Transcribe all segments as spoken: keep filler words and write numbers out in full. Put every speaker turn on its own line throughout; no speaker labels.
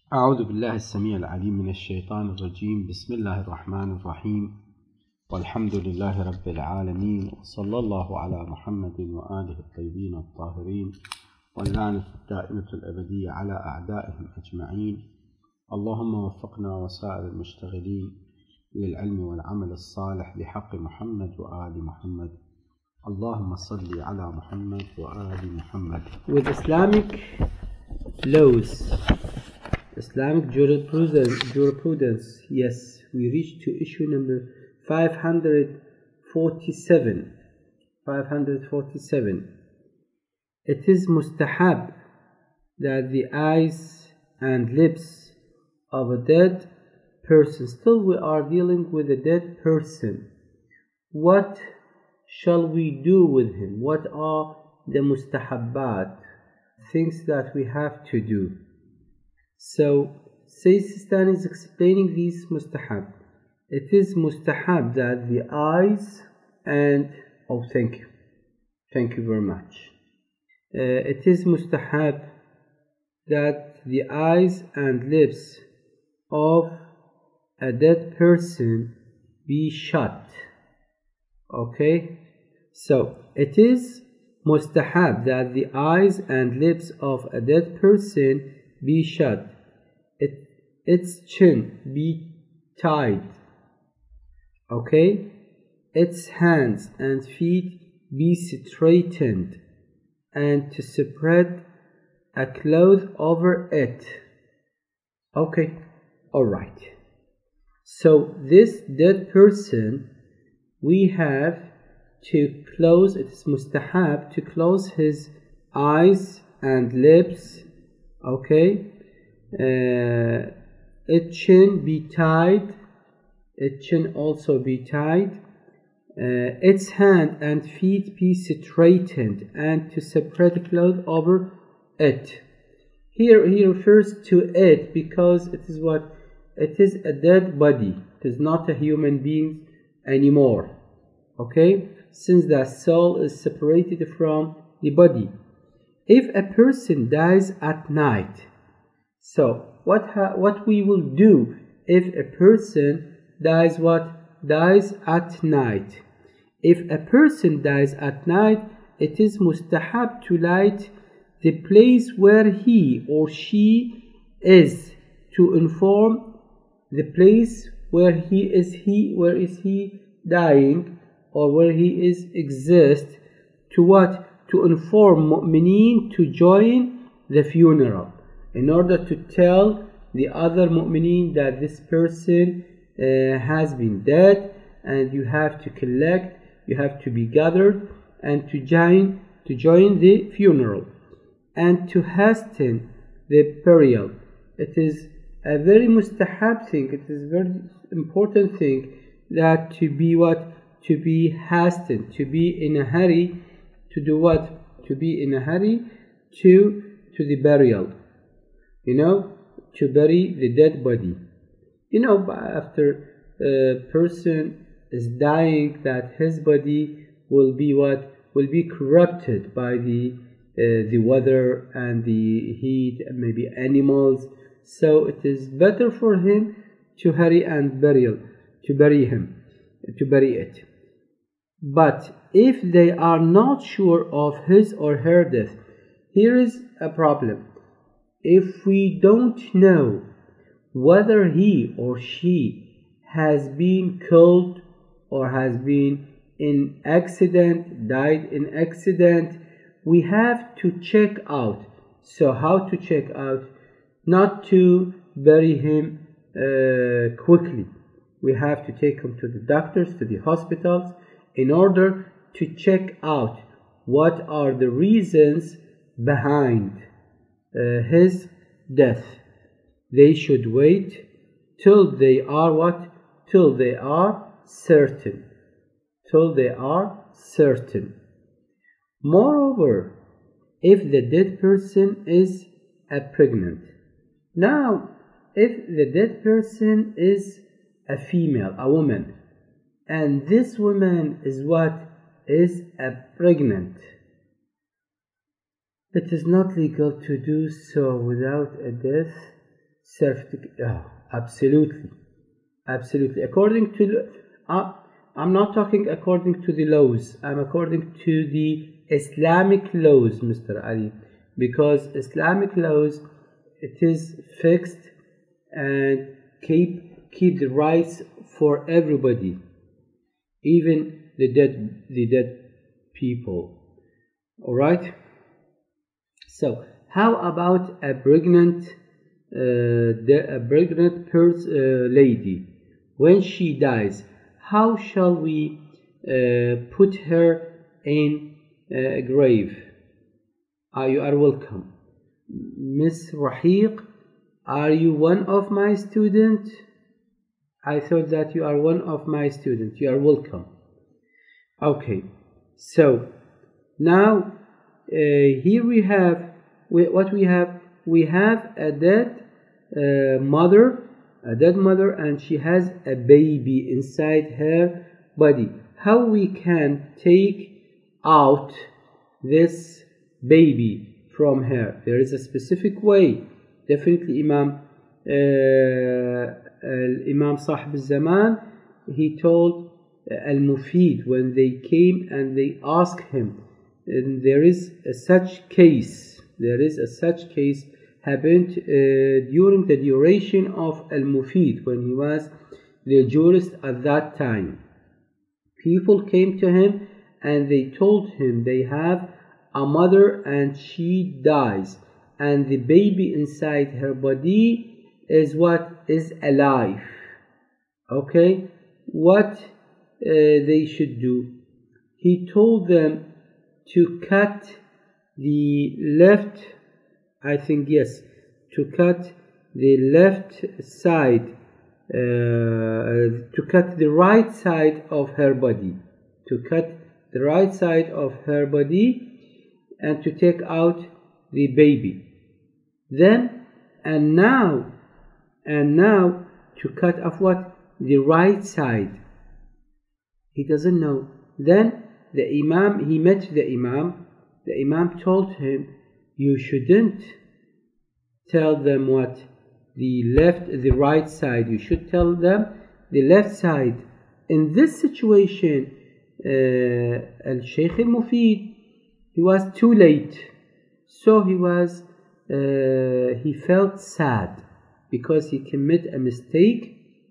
أعوذ بالله السميع العليم من الشيطان الرجيم. بسم الله الرحمن الرحيم، والحمد لله رب العالمين، وصلى الله على محمد وآله الطيبين الطاهرين، واللعنة الدائمة الأبدية على أعدائهم أجمعين. اللهم وفقنا وسائر المشتغلين للعلم والعمل الصالح بحق محمد وآل محمد. اللهم صل على محمد وآل محمد.
With Islamic laws, Islamic jurisprudence, jurisprudence, yes, we reached to issue number five hundred forty-seven. five hundred forty-seven. It is mustahab that the eyes and lips of a dead person, still we are dealing with a dead person. What shall we do with him? What are the mustahabbat, things that we have to do? So, Sayyid Sistani is explaining these mustahab. It is mustahab that the eyes and, oh thank you, thank you very much. Uh, it is mustahab that the eyes and lips of a dead person be shut. Okay, so it is mustahab that the eyes and lips of a dead person be shut, it, its chin be tied, okay, its hands and feet be straightened, and to spread a cloth over it. Okay, alright. So this dead person, we have to close, it is mustahab to close his eyes and lips, okay, uh, its chin be tied, its chin also be tied, uh, its hand and feet be straightened, and to spread the cloth over it. Here he refers to it because it is what? It is a dead body, it is not a human being anymore, okay, since the soul is separated from the body. If a person dies at night, so what ha what we will do if a person dies what? Dies at night. If a person dies at night, it is mustahab to light the place where he or she is, to inform the place where he is he where is he dying, or where he is exist, to what? To inform mu'mineen to join the funeral, in order to tell the other mu'mineen that this person uh, has been dead, and you have to collect, you have to be gathered and to join to join the funeral, and to hasten the burial. It is a very mustahab thing, it is a very important thing, that to be what? To be hastened, to be in a hurry, to do what? To be in a hurry to to the burial, you know, to bury the dead body. You know, after a person is dying, that his body will be what? Will be corrupted by the uh, the weather and the heat, and maybe animals. So it is better for him to hurry and burial, to bury him, to bury it. But if they are not sure of his or her death, here is a problem. If we don't know whether he or she has been killed or has been in accident, died in accident, we have to check out. So how to check out? Not to bury him uh, quickly. We have to take him to the doctors, to the hospitals, in order to check out what are the reasons behind uh, his death. They should wait till they are what? Till they are certain. Till they are certain. Moreover, if the dead person is a pregnant. Now, if the dead person is a female, a woman, and this woman is what? Is a pregnant, it is not legal to do so without a death certificate. Oh, absolutely, absolutely. According to, uh, I'm not talking according to the laws. I'm according to the Islamic laws, Mister Ali, because Islamic laws, it is fixed and keep keep the rights for everybody, even the dead the dead people. All right. So how about a pregnant uh, the, a pregnant pers- uh, lady when she dies? How shall we uh, put her in a grave? Uh, you are welcome, Miss Rahiq. Are you one of my students? I thought that you are one of my students. You are welcome. Okay, so now uh, here we have we, what we have. We have a dead uh, mother, a dead mother, and she has a baby inside her body. How we can take out this baby from her? There is a specific way. Definitely, Imam uh, uh, Imam Sahib al-Zaman, he told Al-Mufid when they came and they asked him, and there is a such case, there is a such case happened uh, during the duration of Al-Mufid when he was the jurist at that time. People came to him and they told him they have a mother and she dies, and the baby inside her body is what is alive. Okay, what uh, they should do? He told them to cut the left, I think yes, to cut the left side, uh, to cut the right side of her body, to cut the right side of her body and to take out the baby. Then and now and now to cut off what? The right side. He doesn't know. Then the Imam, he met the Imam. The Imam told him, you shouldn't tell them what? The left, the right side. You should tell them the left side. In this situation, uh, Al-Shaykh al-Mufid, he was too late. So he was, uh, he felt sad because he committed a mistake.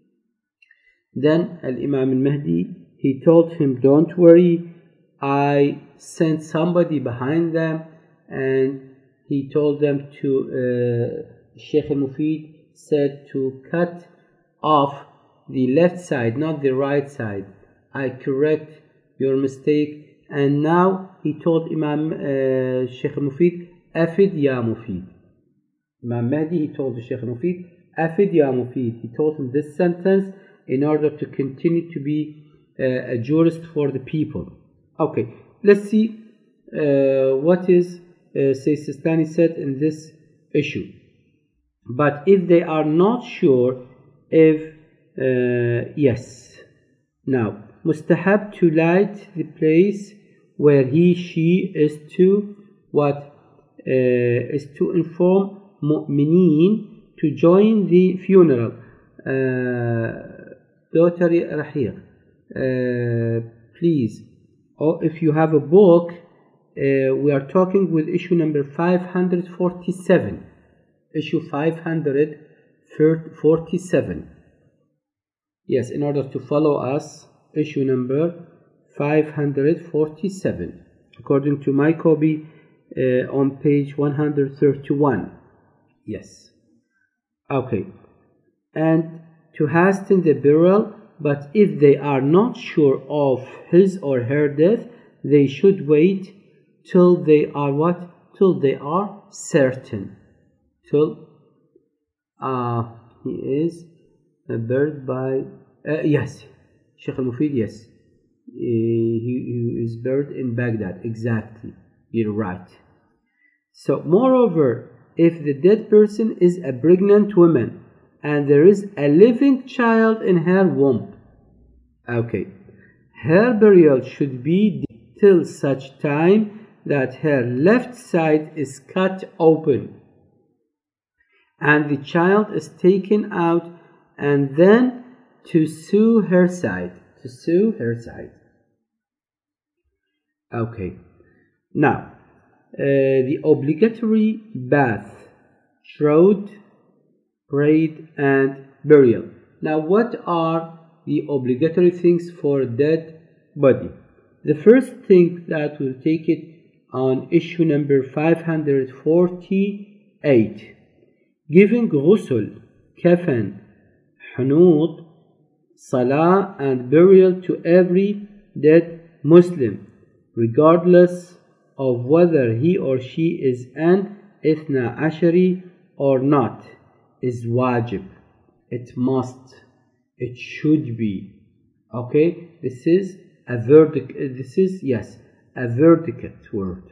Then Al-Imam al-Mahdi, he told him, don't worry, I sent somebody behind them, and he told them to, uh, Shaykh al-Mufid said to cut off the left side, not the right side. I correct your mistake. And now he told Imam uh, Shaykh al-Mufid, Afid ya Mufid. Imam Mahdi, he told the Shaykh al-Mufid, Afid ya Mufid. He told him this sentence in order to continue to be uh, a jurist for the people. Okay, let's see uh, what is uh, Sayyid Sistani said in this issue. But if they are not sure, if uh, yes, now mustahab to light the place where he she is to what uh, is to inform mu'mineen to join the funeral. Uh, Daughter Rahiq, uh, please, or if you have a book, uh, we are talking with issue number five hundred forty-seven. Issue five hundred forty-seven. Yes, in order to follow us, issue number five hundred forty-seven, according to my copy, uh, on page one hundred thirty-one. Yes. Okay. And to hasten the burial, but if they are not sure of his or her death, they should wait till they are what? Till they are certain. Till uh, he is buried by, uh, yes, Shaykh al-Mufid, yes. Uh, he, he is buried in Baghdad, exactly. You're right. So, moreover, if the dead person is a pregnant woman and there is a living child in her womb, okay, her burial should be till such time that her left side is cut open and the child is taken out, and then to sue her side. To sue her side. Okay. Now, uh, the obligatory bath, shroud, parade, and burial. Now, what are the obligatory things for dead body? The first thing that will take it on issue number five hundred forty-eight. Giving ghusl, kafan, hunud, salah, and burial to every dead Muslim, regardless of whether he or she is an Ithna Ashari or not, is wajib. It must. It should be. Okay? This is a verdict. This is, yes, a verdict word.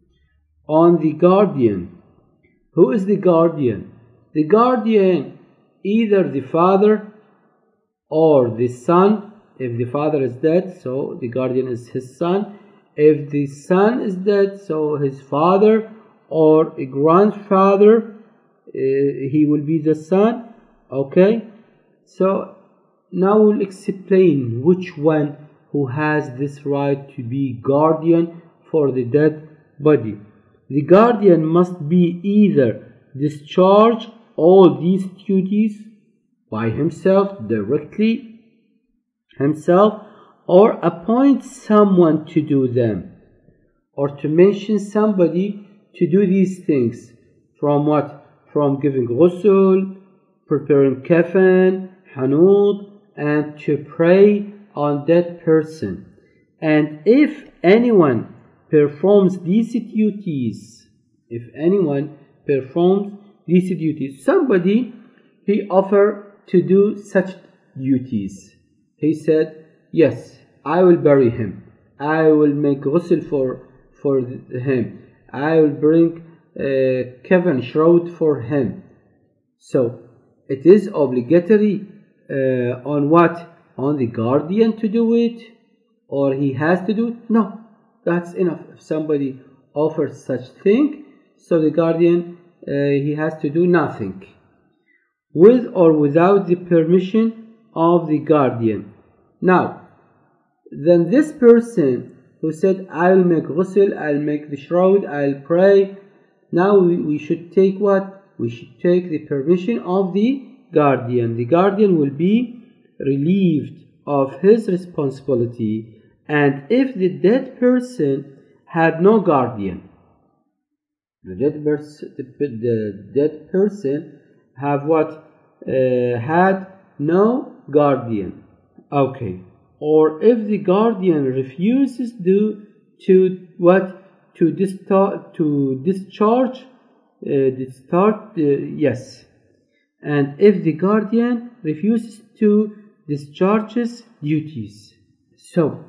On the guardian. Who is the guardian? The guardian, either the father or the son. If the father is dead, so the guardian is his son. If the son is dead, so his father or a grandfather, uh, he will be the son. Okay? So now we'll explain which one who has this right to be guardian for the dead body. The guardian must be either discharge all these duties by himself, directly himself, or appoint someone to do them, or to mention somebody to do these things. From what? From giving ghusl, preparing kafan, hunud, and to pray on that person. And if anyone performs these duties, if anyone performs these duties, somebody, he offered to do such duties. He said, yes, I will bury him. I will make ghusl for, for him. I will bring a kafan, shroud for him. So, it is obligatory uh, on what? On the guardian to do it? Or he has to do it? No, that's enough. If somebody offers such thing, so the guardian, uh, he has to do nothing. With or without the permission of the guardian. Now, then this person who said, I'll make ghusl, I'll make the shroud, I'll pray. Now we, we should take what? We should take the permission of the guardian. The guardian will be relieved of his responsibility. And if the dead person had no guardian, the dead, pers- the, the dead person have what? Uh, had no guardian. Okay. Or if the guardian refuses to, to what? To, distar- to discharge, uh, discharge, uh, yes. And if the guardian refuses to discharge his duties. So,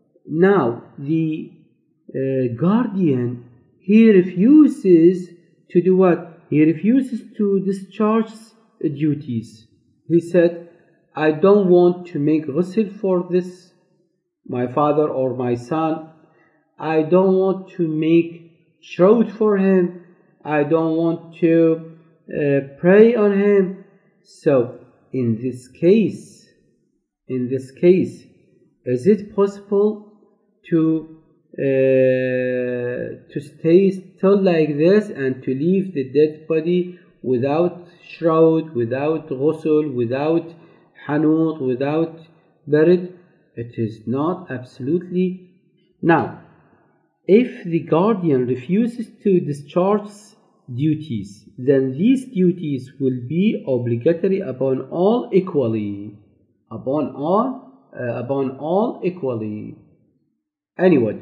now the uh, guardian, he refuses to do what? He refuses to discharge duties. He said, I don't want to make ghusl for this, my father or my son. I don't want to make shroud for him. I don't want to uh, pray on him. So, in this case, in this case, is it possible to uh, to stay still like this and to leave the dead body without shroud, without ghusl, without hunud, without buried? It is not absolutely. Now, if the guardian refuses to discharge duties, then these duties will be obligatory upon all equally. Upon all, uh, upon all equally. Anyway,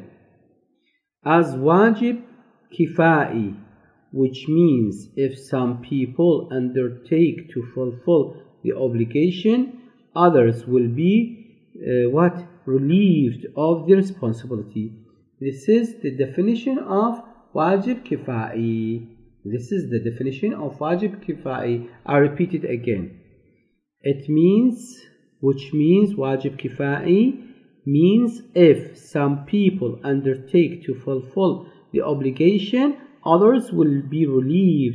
as wajib kifai, which means if some people undertake to fulfill the obligation, others will be uh, what? Relieved of the responsibility. This is the definition of wajib kifai. This is the definition of wajib kifai. I repeat it again. It means, which means wajib kifai means if some people undertake to fulfill the obligation, others will be relieved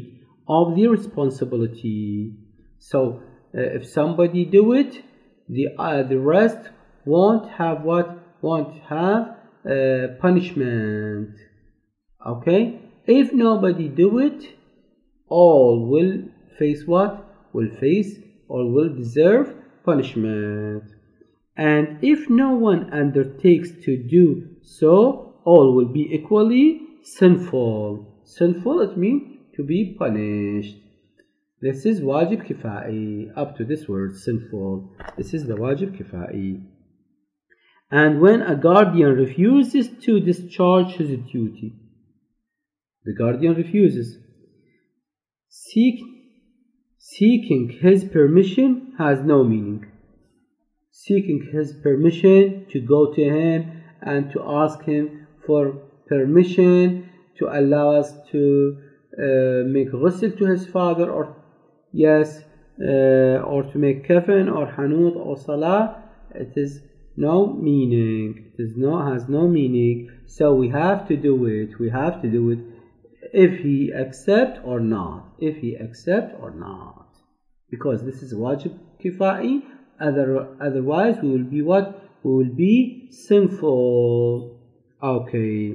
of the responsibility. So uh, if somebody do it, the uh, the rest won't have what? Won't have uh, punishment. Okay? If nobody do it, all will face what? Will face or will deserve punishment. And if no one undertakes to do so, all will be equally sinful. Sinful, it means to be punished. This is wajib kifa'i. Up to this word, sinful. This is the wajib kifa'i. And when a guardian refuses to discharge his duty, the guardian refuses, seek, seeking his permission has no meaning. Seeking his permission to go to him and to ask him for permission to allow us to uh, make ghusl to his father, or yes, uh, or to make kafan or hanut or salah, it is no meaning. It is no has no meaning. So we have to do it. We have to do it if he accept or not. If he accept or not, because this is wajib kifa'i. Other, otherwise, we will be what? We will be sinful. Okay.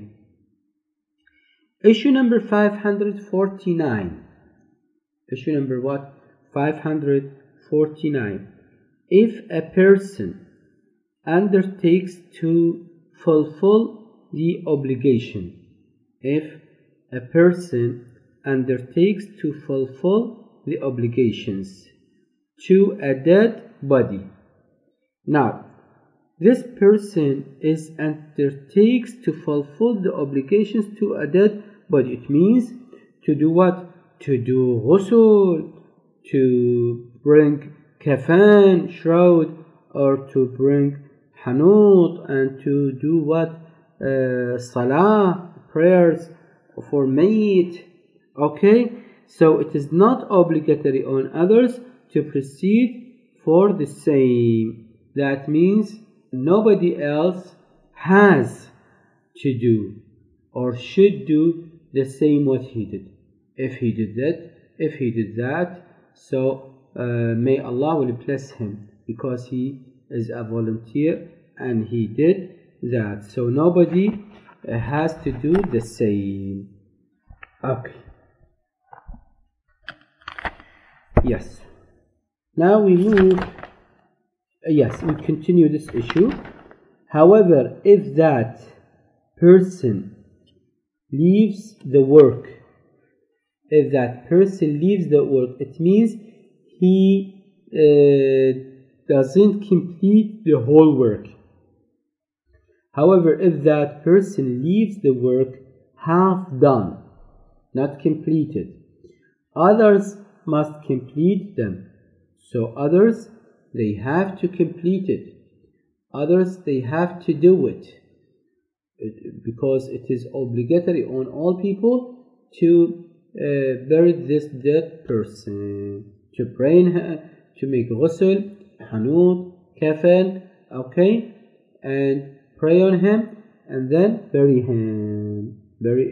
Issue number five hundred forty-nine. Issue number what? five hundred forty-nine. If a person undertakes to fulfill the obligation, if a person undertakes to fulfill the obligations to a dead body. Now, this person is undertakes to fulfill the obligations to a dead body. It means to do what? To do ghusl, to bring kafan, shroud, or to bring hanut, and to do what? Uh, salah, prayers for mayyit. Okay? So it is not obligatory on others to proceed for the same. That means nobody else has to do or should do the same what he did. If he did that, if he did that, so uh, may Allah will bless him, because he is a volunteer and he did that. So nobody uh, has to do the same. Okay. Yes. Now we move, uh, yes, we continue this issue. However, if that person leaves the work, if that person leaves the work, it means he uh, doesn't complete the whole work. However, if that person leaves the work half done, not completed, others must complete them. So others, they have to complete it. Others, they have to do it, it because it is obligatory on all people to uh, bury this dead person, to pray in her, to make ghusl, hanut, kafan, okay, and pray on him, and then bury him, bury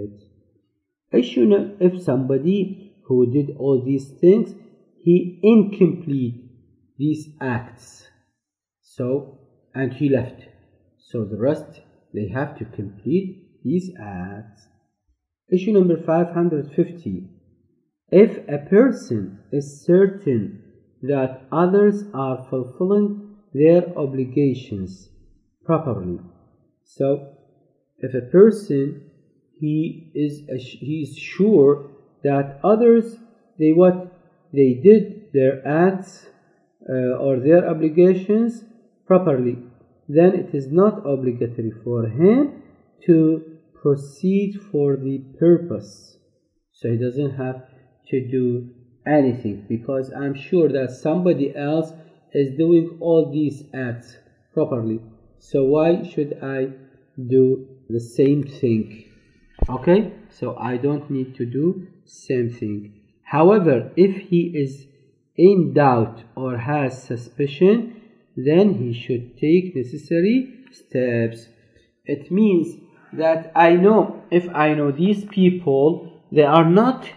it. Issue if somebody who did all these things, he incomplete these acts, so and he left, so the rest they have to complete these acts. Issue number five hundred fifty. If a person is certain that others are fulfilling their obligations properly, so if a person he is he is sure that others they what they did their acts uh, or their obligations properly, then it is not obligatory for him to proceed for the purpose. So he doesn't have to do anything, because I'm sure that somebody else is doing all these acts properly. So why should I do the same thing? Okay, so I don't need to do same thing. However, if he is in doubt or has suspicion, then he should take necessary steps. It means that I know, if I know these people, they are not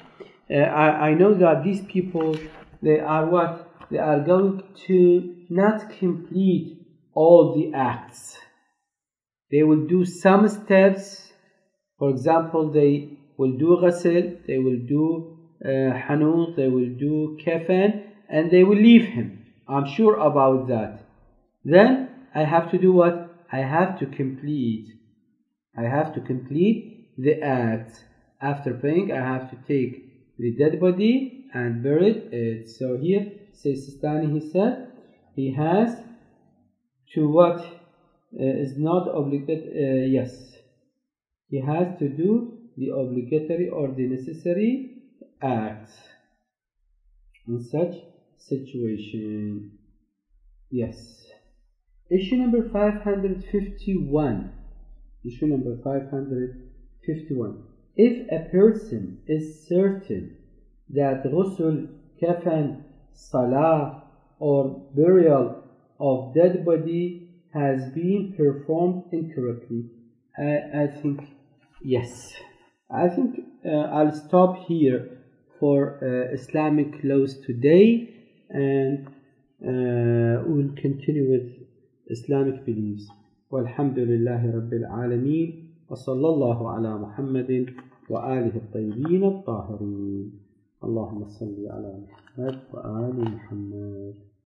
uh, I, I know that these people, they are what? They are going to not complete all the acts. They will do some steps. For example, they will do ghasl, they will do uh, hanut, they will do kafan, and they will leave him. I'm sure about that. Then I have to do what? I have to complete. I have to complete the acts. After praying, I have to take the dead body and bury it. So here, Sistani, he said, he has to what uh, is not obligated. Uh, yes, he has to do the obligatory or the necessary acts in such situation. Yes. Issue number five hundred fifty-one. Issue number five hundred fifty-one. If a person is certain that ghusl, kafan, salah, or burial of dead body has been performed incorrectly, I, I think yes. I think uh, I'll stop here for uh, Islamic laws today, and uh, we'll continue with Islamic beliefs. Walhamdulillahi Rabbil Alameen. وصلى الله على محمد وآله الطيبين الطاهرين. اللهم صل على محمد وآل محمد.